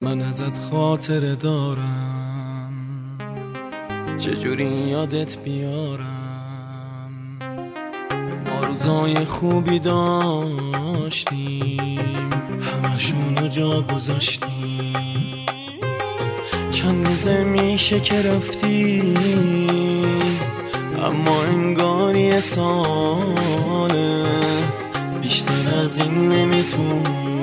من ازت خاطره دارم، چجوری یادت بیارم. ما روزای خوبی داشتیم، همشونو جا گذاشتیم. چند روزه میشه که رفتی، اما انگار یه ساله. بیشتر از این نمیتونم،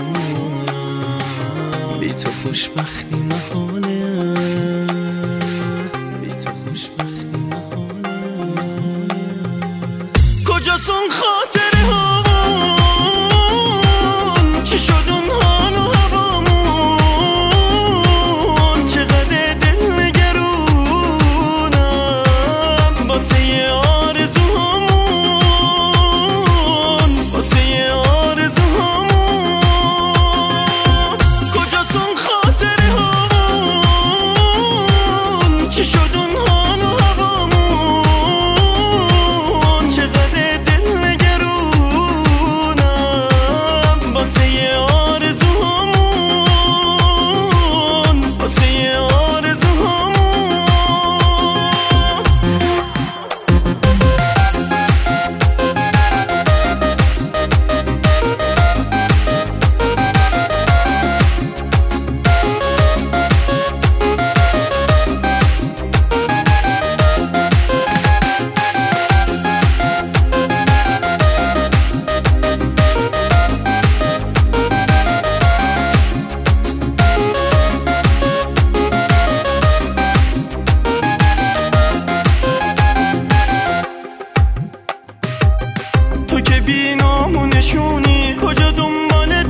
بی تو خوشبختی محاله، بی تو خوشبختی محاله. کجاست اون خاطره هامون؟ چی شد اون حال و هوامون؟ چقدر دل نگرونم واسه یه آرزوهامون، واسه یه آرزوهامون. کجاست اون خاطره هامون؟ چی شد اون حال و هوامون؟ چقدر دل نگرونم واسه یه آرزوهامون، واسه یه آرزوهامون. تو که بی نامونشونی، کجا دنبالت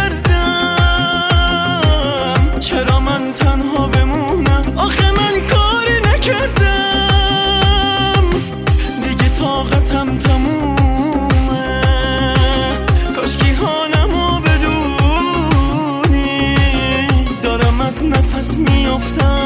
بگردم؟ چرا من تنها بمونم؟ آخه من کاری نکردم. دیگه طاقتم تمومه، کاشکی حالمو بدونی. دارم از نفس میافتم،